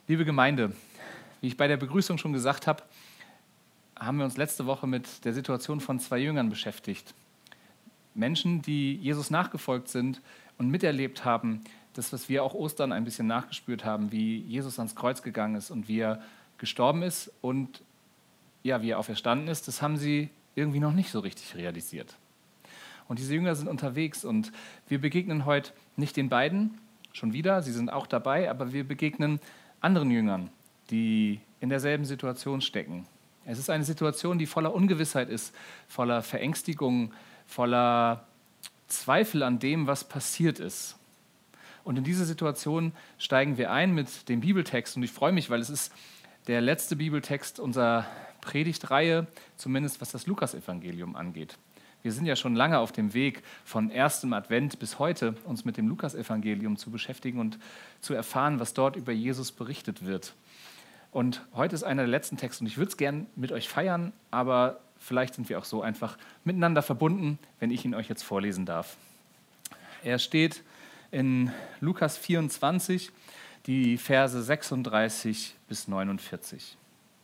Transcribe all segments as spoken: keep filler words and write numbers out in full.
Liebe Gemeinde, wie ich bei der Begrüßung schon gesagt habe, haben wir uns letzte Woche mit der Situation von zwei Jüngern beschäftigt. Menschen, die Jesus nachgefolgt sind und miterlebt haben, das, was wir auch Ostern ein bisschen nachgespürt haben, wie Jesus ans Kreuz gegangen ist und wie er gestorben ist und ja, wie er auferstanden ist, das haben sie irgendwie noch nicht so richtig realisiert. Und diese Jünger sind unterwegs und wir begegnen heute nicht den beiden, schon wieder, sie sind auch dabei, aber wir begegnen anderen Jüngern, die in derselben Situation stecken. Es ist eine Situation, die voller Ungewissheit ist, voller Verängstigung, voller Zweifel an dem, was passiert ist. Und in diese Situation steigen wir ein mit dem Bibeltext. Und ich freue mich, weil es ist der letzte Bibeltext unserer Predigtreihe, zumindest was das Lukasevangelium angeht. Wir sind ja schon lange auf dem Weg von erstem Advent bis heute, uns mit dem Lukasevangelium zu beschäftigen und zu erfahren, was dort über Jesus berichtet wird. Und heute ist einer der letzten Texte und ich würde es gern mit euch feiern, aber vielleicht sind wir auch so einfach miteinander verbunden, wenn ich ihn euch jetzt vorlesen darf. Er steht in Lukas vierundzwanzig, die Verse sechsunddreißig bis neunundvierzig.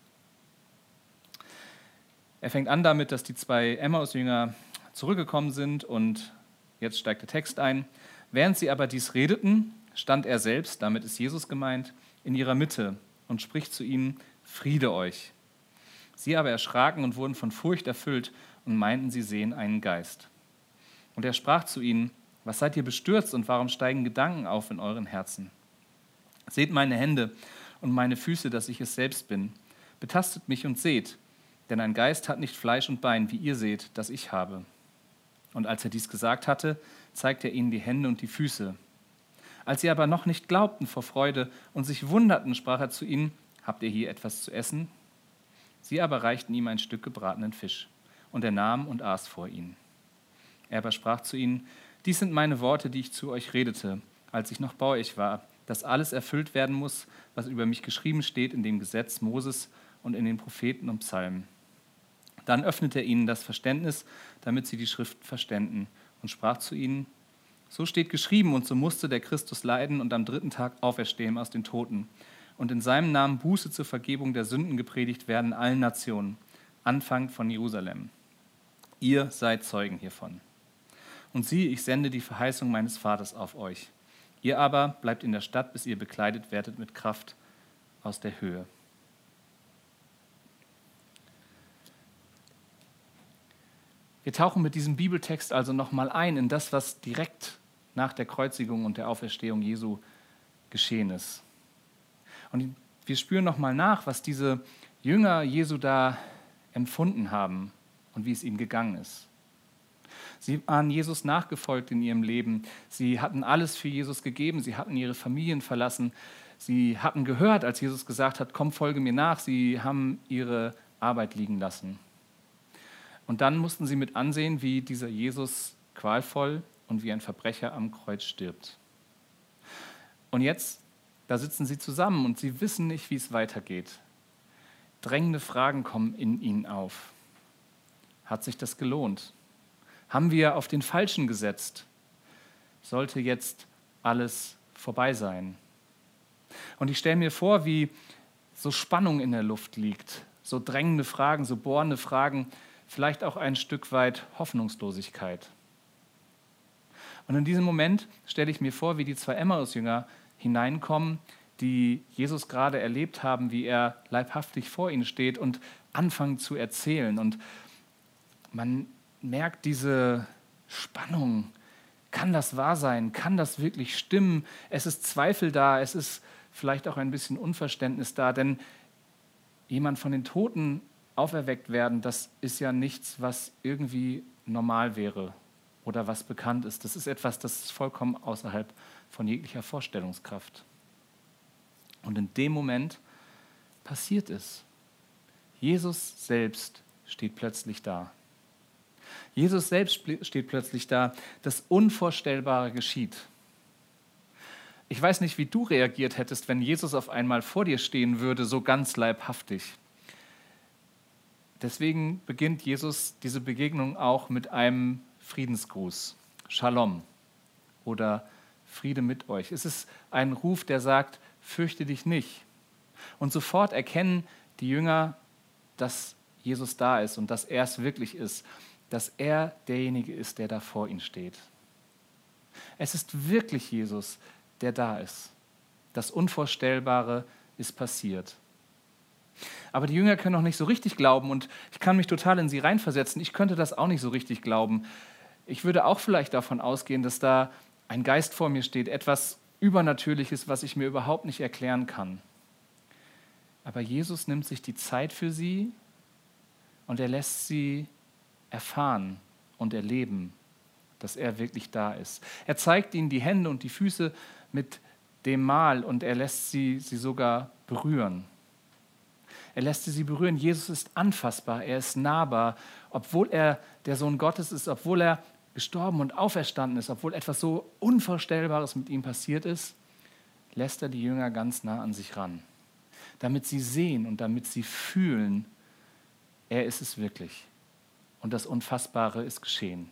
Er fängt an damit, dass die zwei Emmaus-Jünger zurückgekommen sind und jetzt steigt der Text ein. Während sie aber dies redeten, stand er selbst, damit ist Jesus gemeint, in ihrer Mitte und spricht zu ihnen, Friede euch. Sie aber erschraken und wurden von Furcht erfüllt und meinten, sie sehen einen Geist. Und er sprach zu ihnen, was seid ihr bestürzt und warum steigen Gedanken auf in euren Herzen? Seht meine Hände und meine Füße, dass ich es selbst bin. Betastet mich und seht, denn ein Geist hat nicht Fleisch und Bein, wie ihr seht, das ich habe. Und als er dies gesagt hatte, zeigte er ihnen die Hände und die Füße. Als sie aber noch nicht glaubten vor Freude und sich wunderten, sprach er zu ihnen, habt ihr hier etwas zu essen? Sie aber reichten ihm ein Stück gebratenen Fisch, und er nahm und aß vor ihnen. Er aber sprach zu ihnen, dies sind meine Worte, die ich zu euch redete, als ich noch bei euch war, dass alles erfüllt werden muss, was über mich geschrieben steht in dem Gesetz Moses und in den Propheten und Psalmen. Dann öffnete er ihnen das Verständnis, damit sie die Schriften verständen, und sprach zu ihnen, so steht geschrieben, und so musste der Christus leiden und am dritten Tag auferstehen aus den Toten. Und in seinem Namen Buße zur Vergebung der Sünden gepredigt werden allen Nationen, anfangend von Jerusalem. Ihr seid Zeugen hiervon. Und siehe, ich sende die Verheißung meines Vaters auf euch. Ihr aber bleibt in der Stadt, bis ihr bekleidet werdet mit Kraft aus der Höhe. Wir tauchen mit diesem Bibeltext also nochmal ein in das, was direkt nach der Kreuzigung und der Auferstehung Jesu geschehen ist. Und wir spüren nochmal nach, was diese Jünger Jesu da empfunden haben und wie es ihnen gegangen ist. Sie waren Jesus nachgefolgt in ihrem Leben. Sie hatten alles für Jesus gegeben. Sie hatten ihre Familien verlassen. Sie hatten gehört, als Jesus gesagt hat, komm, folge mir nach. Sie haben ihre Arbeit liegen lassen. Und dann mussten sie mit ansehen, wie dieser Jesus qualvoll und wie ein Verbrecher am Kreuz stirbt. Und jetzt, da sitzen sie zusammen und sie wissen nicht, wie es weitergeht. Drängende Fragen kommen in ihnen auf. Hat sich das gelohnt? Haben wir auf den Falschen gesetzt? Sollte jetzt alles vorbei sein? Und ich stelle mir vor, wie so Spannung in der Luft liegt, so drängende Fragen, so bohrende Fragen, vielleicht auch ein Stück weit Hoffnungslosigkeit. Und in diesem Moment stelle ich mir vor, wie die zwei Emmaus-Jünger hineinkommen, die Jesus gerade erlebt haben, wie er leibhaftig vor ihnen steht und anfangen zu erzählen. Und man merkt diese Spannung. Kann das wahr sein? Kann das wirklich stimmen? Es ist Zweifel da, es ist vielleicht auch ein bisschen Unverständnis da, denn jemand von den Toten auferweckt werden, das ist ja nichts, was irgendwie normal wäre oder was bekannt ist. Das ist etwas, das ist vollkommen außerhalb von jeglicher Vorstellungskraft. Und in dem Moment passiert es. Jesus selbst steht plötzlich da. Jesus selbst steht plötzlich da. Das Unvorstellbare geschieht. Ich weiß nicht, wie du reagiert hättest, wenn Jesus auf einmal vor dir stehen würde, so ganz leibhaftig. Deswegen beginnt Jesus diese Begegnung auch mit einem Friedensgruß, Shalom oder Friede mit euch. Es ist ein Ruf, der sagt, fürchte dich nicht. Und sofort erkennen die Jünger, dass Jesus da ist und dass er es wirklich ist, dass er derjenige ist, der da vor ihnen steht. Es ist wirklich Jesus, der da ist. Das Unvorstellbare ist passiert. Aber die Jünger können noch nicht so richtig glauben und ich kann mich total in sie reinversetzen. Ich könnte das auch nicht so richtig glauben. Ich würde auch vielleicht davon ausgehen, dass da ein Geist vor mir steht, etwas Übernatürliches, was ich mir überhaupt nicht erklären kann. Aber Jesus nimmt sich die Zeit für sie und er lässt sie erfahren und erleben, dass er wirklich da ist. Er zeigt ihnen die Hände und die Füße mit dem Mal und er lässt sie, sie sogar berühren. Er lässt sie berühren. Jesus ist anfassbar, er ist nahbar. Obwohl er der Sohn Gottes ist, obwohl er gestorben und auferstanden ist, obwohl etwas so Unvorstellbares mit ihm passiert ist, lässt er die Jünger ganz nah an sich ran, damit sie sehen und damit sie fühlen, er ist es wirklich. Und das Unfassbare ist geschehen.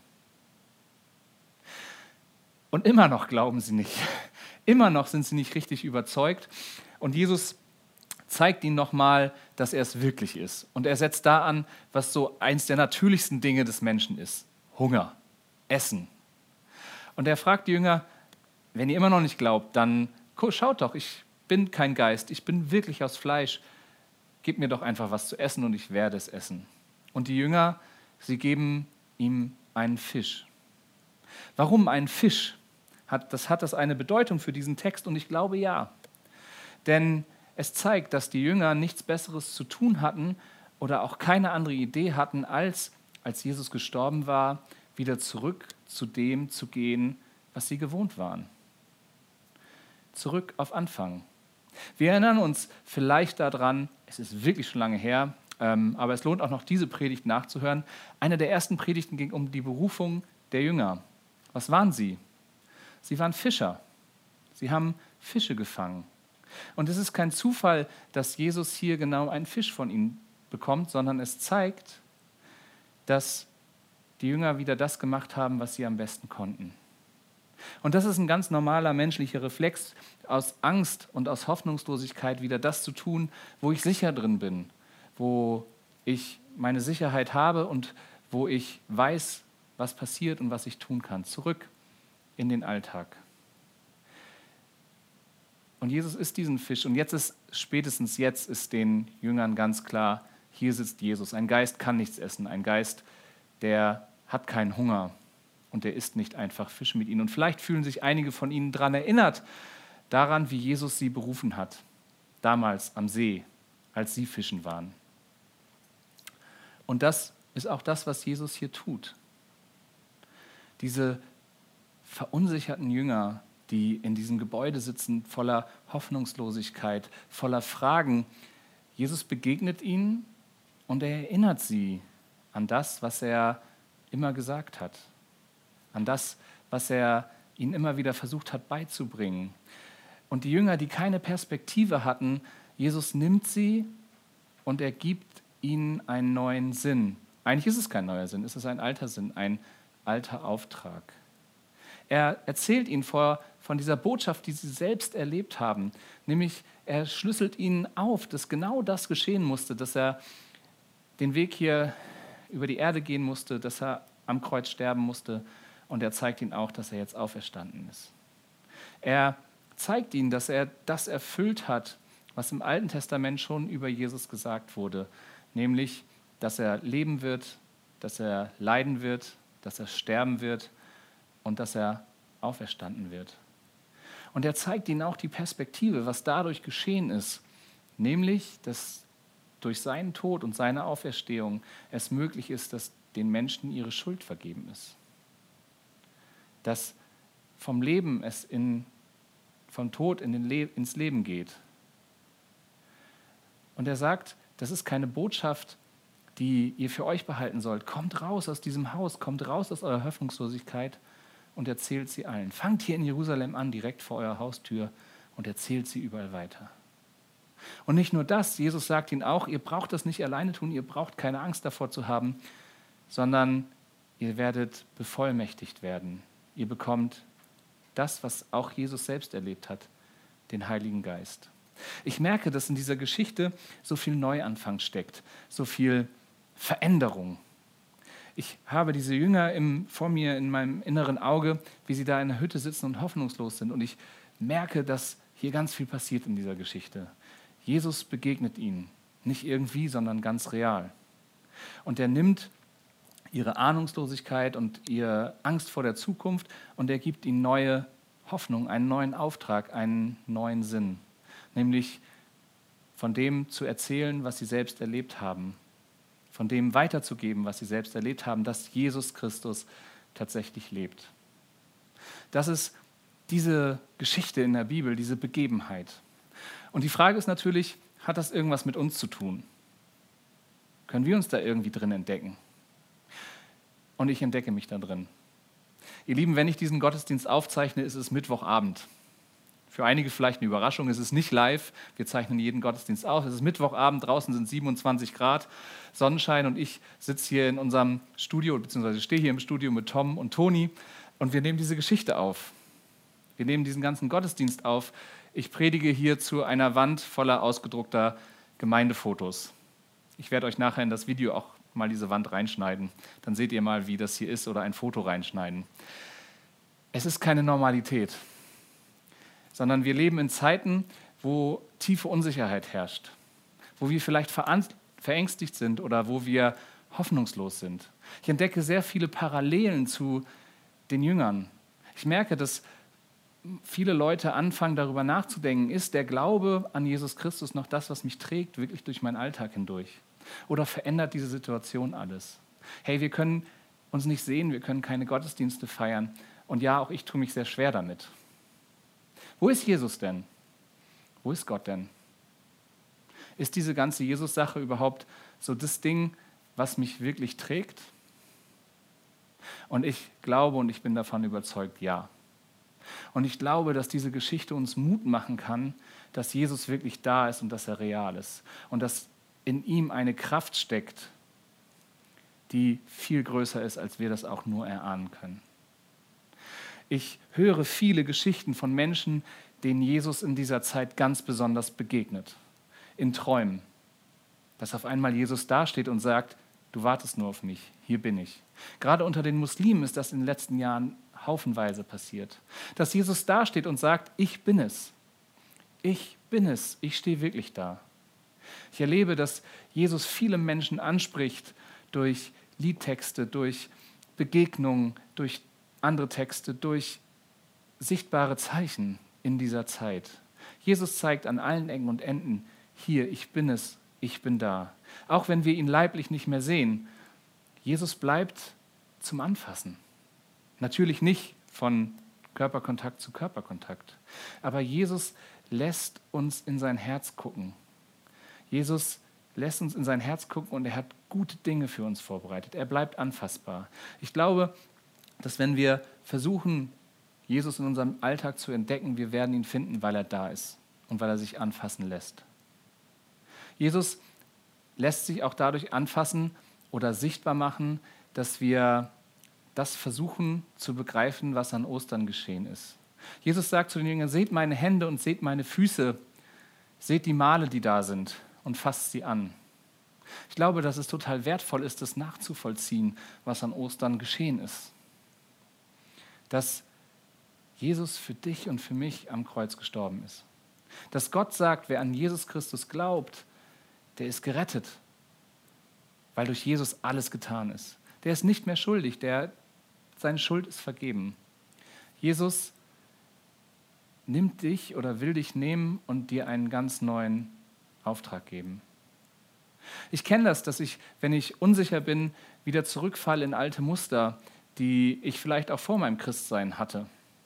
Und immer noch glauben sie nicht. Immer noch sind sie nicht richtig überzeugt. Und Jesus zeigt ihnen nochmal, dass er es wirklich ist. Und er setzt da an, was so eins der natürlichsten Dinge des Menschen ist. Hunger, Essen. Und er fragt die Jünger, wenn ihr immer noch nicht glaubt, dann schaut doch, ich bin kein Geist, ich bin wirklich aus Fleisch. Gebt mir doch einfach was zu essen und ich werde es essen. Und die Jünger, sie geben ihm einen Fisch. Warum einen Fisch? Hat, das hat das eine Bedeutung für diesen Text und ich glaube ja. Denn es zeigt, dass die Jünger nichts Besseres zu tun hatten oder auch keine andere Idee hatten, als, als Jesus gestorben war, wieder zurück zu dem zu gehen, was sie gewohnt waren. Zurück auf Anfang. Wir erinnern uns vielleicht daran, es ist wirklich schon lange her, ähm, aber es lohnt auch noch, diese Predigt nachzuhören. Eine der ersten Predigten ging um die Berufung der Jünger. Was waren sie? Sie waren Fischer. Sie haben Fische gefangen. Und es ist kein Zufall, dass Jesus hier genau einen Fisch von ihnen bekommt, sondern es zeigt, dass die Jünger wieder das gemacht haben, was sie am besten konnten. Und das ist ein ganz normaler menschlicher Reflex, aus Angst und aus Hoffnungslosigkeit wieder das zu tun, wo ich sicher drin bin, wo ich meine Sicherheit habe und wo ich weiß, was passiert und was ich tun kann. Zurück in den Alltag. Und Jesus isst diesen Fisch und jetzt ist, spätestens jetzt ist den Jüngern ganz klar, hier sitzt Jesus. Ein Geist kann nichts essen, ein Geist, der hat keinen Hunger und der isst nicht einfach Fisch mit ihnen. Und vielleicht fühlen sich einige von ihnen daran erinnert, daran, wie Jesus sie berufen hat, damals am See, als sie fischen waren. Und das ist auch das, was Jesus hier tut. Diese verunsicherten Jünger, die in diesem Gebäude sitzen, voller Hoffnungslosigkeit, voller Fragen. Jesus begegnet ihnen und er erinnert sie an das, was er immer gesagt hat, an das, was er ihnen immer wieder versucht hat beizubringen. Und die Jünger, die keine Perspektive hatten, Jesus nimmt sie und er gibt ihnen einen neuen Sinn. Eigentlich ist es kein neuer Sinn, es ist ein alter Sinn, ein alter Auftrag. Er erzählt ihnen vor, von dieser Botschaft, die sie selbst erlebt haben. Nämlich, er schlüsselt ihnen auf, dass genau das geschehen musste, dass er den Weg hier über die Erde gehen musste, dass er am Kreuz sterben musste. Und er zeigt ihnen auch, dass er jetzt auferstanden ist. Er zeigt ihnen, dass er das erfüllt hat, was im Alten Testament schon über Jesus gesagt wurde. Nämlich, dass er leben wird, dass er leiden wird, dass er sterben wird und dass er auferstanden wird. Und er zeigt ihnen auch die Perspektive, was dadurch geschehen ist, nämlich, dass durch seinen Tod und seine Auferstehung es möglich ist, dass den Menschen ihre Schuld vergeben ist. Dass vom Leben es in, vom Tod in den Le- ins Leben geht. Und er sagt, das ist keine Botschaft, die ihr für euch behalten sollt. Kommt raus aus diesem Haus, kommt raus aus eurer Hoffnungslosigkeit und erzählt sie allen. Fangt hier in Jerusalem an, direkt vor eurer Haustür und erzählt sie überall weiter. Und nicht nur das, Jesus sagt ihnen auch, ihr braucht das nicht alleine tun, ihr braucht keine Angst davor zu haben, sondern ihr werdet bevollmächtigt werden. Ihr bekommt das, was auch Jesus selbst erlebt hat, den Heiligen Geist. Ich merke, dass in dieser Geschichte so viel Neuanfang steckt, so viel Veränderung. Ich habe diese Jünger im, vor mir in meinem inneren Auge, wie sie da in der Hütte sitzen und hoffnungslos sind. Und ich merke, dass hier ganz viel passiert in dieser Geschichte. Jesus begegnet ihnen, nicht irgendwie, sondern ganz real. Und er nimmt ihre Ahnungslosigkeit und ihre Angst vor der Zukunft und er gibt ihnen neue Hoffnung, einen neuen Auftrag, einen neuen Sinn. Nämlich von dem zu erzählen, was sie selbst erlebt haben. Von dem weiterzugeben, was sie selbst erlebt haben, dass Jesus Christus tatsächlich lebt. Das ist diese Geschichte in der Bibel, diese Begebenheit. Und die Frage ist natürlich, hat das irgendwas mit uns zu tun? Können wir uns da irgendwie drin entdecken? Und ich entdecke mich da drin. Ihr Lieben, wenn ich diesen Gottesdienst aufzeichne, ist es Mittwochabend. Für einige vielleicht eine Überraschung, es ist nicht live, wir zeichnen jeden Gottesdienst auf. Es ist Mittwochabend, draußen sind siebenundzwanzig Grad, Sonnenschein und ich sitze hier in unserem Studio, beziehungsweise stehe hier im Studio mit Tom und Toni und wir nehmen diese Geschichte auf. Wir nehmen diesen ganzen Gottesdienst auf. Ich predige hier zu einer Wand voller ausgedruckter Gemeindefotos. Ich werde euch nachher in das Video auch mal diese Wand reinschneiden. Dann seht ihr mal, wie das hier ist oder ein Foto reinschneiden. Es ist keine Normalität, sondern wir leben in Zeiten, wo tiefe Unsicherheit herrscht, wo wir vielleicht verängstigt sind oder wo wir hoffnungslos sind. Ich entdecke sehr viele Parallelen zu den Jüngern. Ich merke, dass viele Leute anfangen, darüber nachzudenken, ist der Glaube an Jesus Christus noch das, was mich trägt, wirklich durch meinen Alltag hindurch? Oder verändert diese Situation alles? Hey, wir können uns nicht sehen, wir können keine Gottesdienste feiern. Und ja, auch ich tue mich sehr schwer damit. Wo ist Jesus denn? Wo ist Gott denn? Ist diese ganze Jesus-Sache überhaupt so das Ding, was mich wirklich trägt? Und ich glaube und ich bin davon überzeugt, ja. Und ich glaube, dass diese Geschichte uns Mut machen kann, dass Jesus wirklich da ist und dass er real ist. Und dass in ihm eine Kraft steckt, die viel größer ist, als wir das auch nur erahnen können. Ich höre viele Geschichten von Menschen, denen Jesus in dieser Zeit ganz besonders begegnet. In Träumen. Dass auf einmal Jesus dasteht und sagt, du wartest nur auf mich, hier bin ich. Gerade unter den Muslimen ist das in den letzten Jahren haufenweise passiert. Dass Jesus dasteht und sagt, ich bin es. Ich bin es. Ich stehe wirklich da. Ich erlebe, dass Jesus viele Menschen anspricht durch Liedtexte, durch Begegnungen, durch andere Texte, durch sichtbare Zeichen in dieser Zeit. Jesus zeigt an allen Ecken und Enden, hier, ich bin es, ich bin da. Auch wenn wir ihn leiblich nicht mehr sehen, Jesus bleibt zum Anfassen. Natürlich nicht von Körperkontakt zu Körperkontakt, aber Jesus lässt uns in sein Herz gucken. Jesus lässt uns in sein Herz gucken und er hat gute Dinge für uns vorbereitet. Er bleibt anfassbar. Ich glaube, dass wenn wir versuchen, Jesus in unserem Alltag zu entdecken, wir werden ihn finden, weil er da ist und weil er sich anfassen lässt. Jesus lässt sich auch dadurch anfassen oder sichtbar machen, dass wir das versuchen zu begreifen, was an Ostern geschehen ist. Jesus sagt zu den Jüngern, seht meine Hände und seht meine Füße, seht die Male, die da sind und fasst sie an. Ich glaube, dass es total wertvoll ist, das nachzuvollziehen, was an Ostern geschehen ist. Dass Jesus für dich und für mich am Kreuz gestorben ist. Dass Gott sagt, wer an Jesus Christus glaubt, der ist gerettet, weil durch Jesus alles getan ist. Der ist nicht mehr schuldig, der, seine Schuld ist vergeben. Jesus nimmt dich oder will dich nehmen und dir einen ganz neuen Auftrag geben. Ich kenne das, dass ich, wenn ich unsicher bin, wieder zurückfalle in alte Muster, die ich vielleicht auch vor meinem Christsein hatte.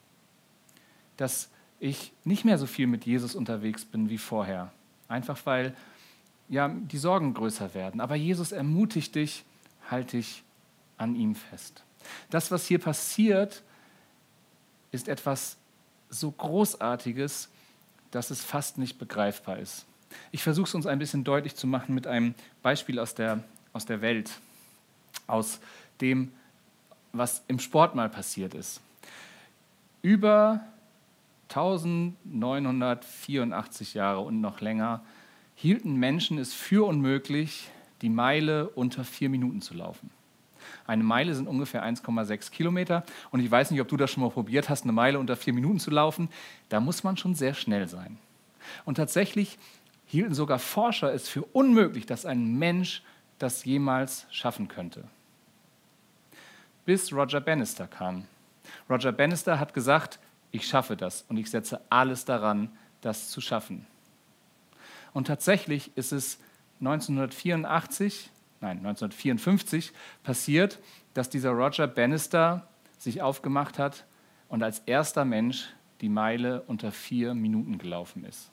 Dass ich nicht mehr so viel mit Jesus unterwegs bin wie vorher. Einfach weil ja, die Sorgen größer werden. Aber Jesus ermutigt dich, halt dich an ihm fest. Das, was hier passiert, ist etwas so Großartiges, dass es fast nicht begreifbar ist. Ich versuche es uns ein bisschen deutlich zu machen mit einem Beispiel aus der, aus der Welt, aus dem, was im Sport mal passiert ist. Über neunzehnhundertvierundachtzig Jahre und noch länger hielten Menschen es für unmöglich, die Meile unter vier Minuten zu laufen. Eine Meile sind ungefähr eins Komma sechs Kilometer. Und ich weiß nicht, ob du das schon mal probiert hast, eine Meile unter vier Minuten zu laufen. Da muss man schon sehr schnell sein. Und tatsächlich hielten sogar Forscher es für unmöglich, dass ein Mensch das jemals schaffen könnte. Bis Roger Bannister kam. Roger Bannister hat gesagt, ich schaffe das und ich setze alles daran, das zu schaffen. Und tatsächlich ist es neunzehnhundertvierundachtzig, nein, neunzehnhundertvierundfünfzig passiert, dass dieser Roger Bannister sich aufgemacht hat und als erster Mensch die Meile unter vier Minuten gelaufen ist.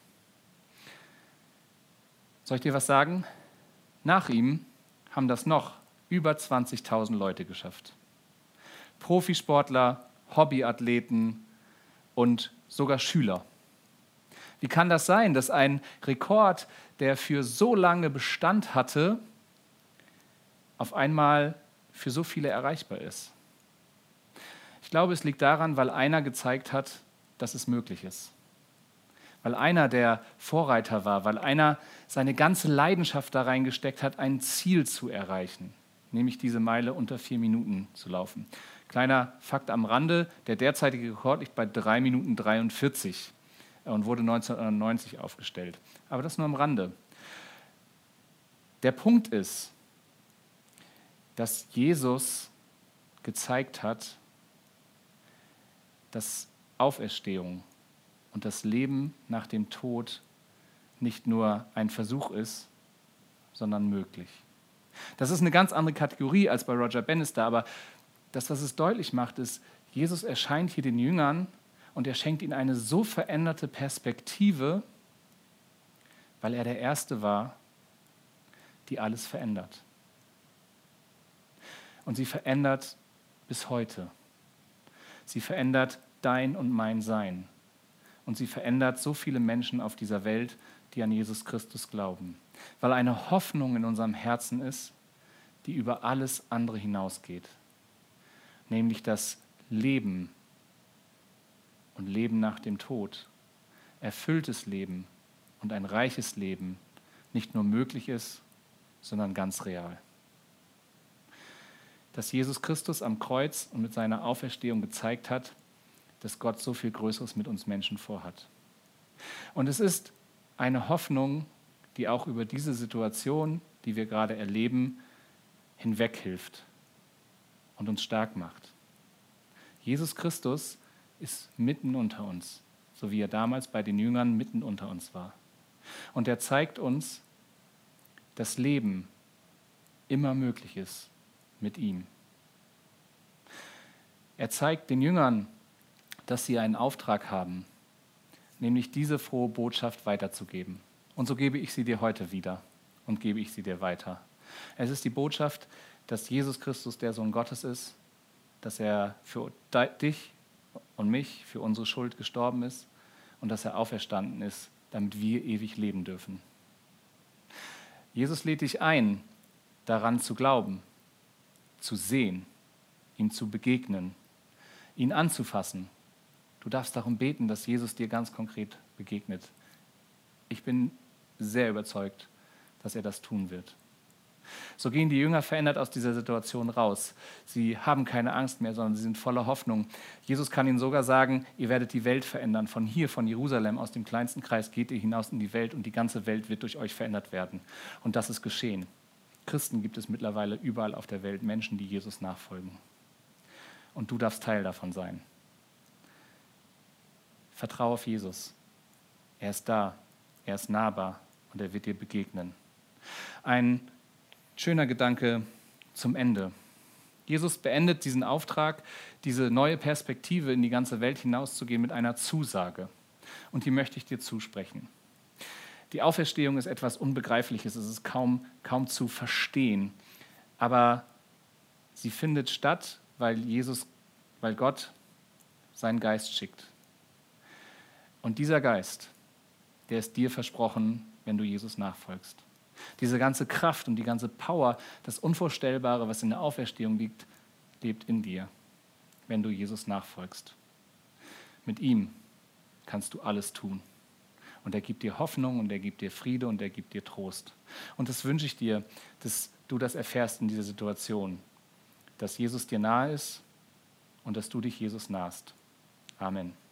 Soll ich dir was sagen? Nach ihm haben das noch über zwanzigtausend Leute geschafft. Profisportler, Hobbyathleten und sogar Schüler. Wie kann das sein, dass ein Rekord, der für so lange Bestand hatte, auf einmal für so viele erreichbar ist? Ich glaube, es liegt daran, weil einer gezeigt hat, dass es möglich ist. Weil einer der Vorreiter war, weil einer seine ganze Leidenschaft da reingesteckt hat, ein Ziel zu erreichen, nämlich diese Meile unter vier Minuten zu laufen. Kleiner Fakt am Rande, der derzeitige Rekord liegt bei drei Minuten dreiundvierzig und wurde neunzehnhundertneunzig aufgestellt. Aber das nur am Rande. Der Punkt ist, dass Jesus gezeigt hat, dass Auferstehung und das Leben nach dem Tod nicht nur ein Versuch ist, sondern möglich. Das ist eine ganz andere Kategorie als bei Roger Bannister, aber das, was es deutlich macht, ist, Jesus erscheint hier den Jüngern und er schenkt ihnen eine so veränderte Perspektive, weil er der Erste war, die alles verändert. Und sie verändert bis heute. Sie verändert dein und mein Sein. Und sie verändert so viele Menschen auf dieser Welt, die an Jesus Christus glauben. Weil eine Hoffnung in unserem Herzen ist, die über alles andere hinausgeht. Nämlich das Leben und Leben nach dem Tod, erfülltes Leben und ein reiches Leben nicht nur möglich ist, sondern ganz real. Dass Jesus Christus am Kreuz und mit seiner Auferstehung gezeigt hat, dass Gott so viel Größeres mit uns Menschen vorhat. Und es ist eine Hoffnung, die auch über diese Situation, die wir gerade erleben, hinweghilft und uns stark macht. Jesus Christus ist mitten unter uns, so wie er damals bei den Jüngern mitten unter uns war. Und er zeigt uns, dass Leben immer möglich ist mit ihm. Er zeigt den Jüngern, dass sie einen Auftrag haben, nämlich diese frohe Botschaft weiterzugeben. Und so gebe ich sie dir heute wieder und gebe ich sie dir weiter. Es ist die Botschaft, dass Jesus Christus der Sohn Gottes ist, dass er für dich und mich, für unsere Schuld gestorben ist und dass er auferstanden ist, damit wir ewig leben dürfen. Jesus lädt dich ein, daran zu glauben, zu sehen, ihm zu begegnen, ihn anzufassen. Du darfst darum beten, dass Jesus dir ganz konkret begegnet. Ich bin sehr überzeugt, dass er das tun wird. So gehen die Jünger verändert aus dieser Situation raus. Sie haben keine Angst mehr, sondern sie sind voller Hoffnung. Jesus kann ihnen sogar sagen, ihr werdet die Welt verändern. Von hier, von Jerusalem, aus dem kleinsten Kreis geht ihr hinaus in die Welt und die ganze Welt wird durch euch verändert werden. Und das ist geschehen. Christen gibt es mittlerweile überall auf der Welt, Menschen, die Jesus nachfolgen. Und du darfst Teil davon sein. Vertraue auf Jesus. Er ist da, er ist nahbar und er wird dir begegnen. Ein schöner Gedanke zum Ende. Jesus beendet diesen Auftrag, diese neue Perspektive in die ganze Welt hinauszugehen mit einer Zusage. Und die möchte ich dir zusprechen. Die Auferstehung ist etwas Unbegreifliches, es ist kaum, kaum zu verstehen. Aber sie findet statt, weil Jesus, weil Gott seinen Geist schickt. Und dieser Geist, der ist dir versprochen, wenn du Jesus nachfolgst. Diese ganze Kraft und die ganze Power, das Unvorstellbare, was in der Auferstehung liegt, lebt in dir, wenn du Jesus nachfolgst. Mit ihm kannst du alles tun. Und er gibt dir Hoffnung und er gibt dir Friede und er gibt dir Trost. Und das wünsche ich dir, dass du das erfährst in dieser Situation, dass Jesus dir nahe ist und dass du dich Jesus nahst. Amen.